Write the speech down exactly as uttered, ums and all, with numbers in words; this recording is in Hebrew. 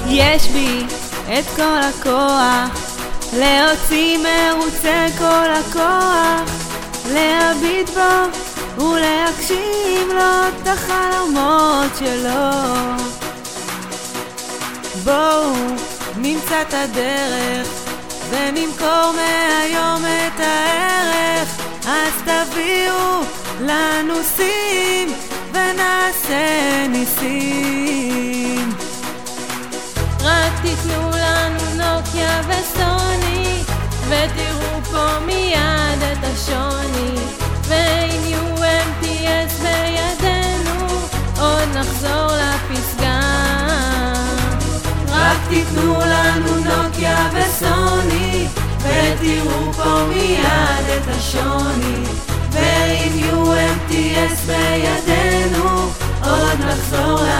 יש בי את כל הכוח להוציא מרוצה כל הכוח, להביט בו ולהגשים לו את החלומות שלו. בואו נמצא את הדרך ונמכור מהיום את הערך, אז תביאו לנו סים ונעשה ניסים. רק תיתנו לנו נוקיה וסוני ותראו פה מיד את השוני, ועם יו אם טי אס בידינו עוד נחזור לפסגה. רק תיתנו לנו נוקיה וסוני ותראו פה מיד את השוני, ועם יו אם טי אס בידינו עוד נחזור לפסגה.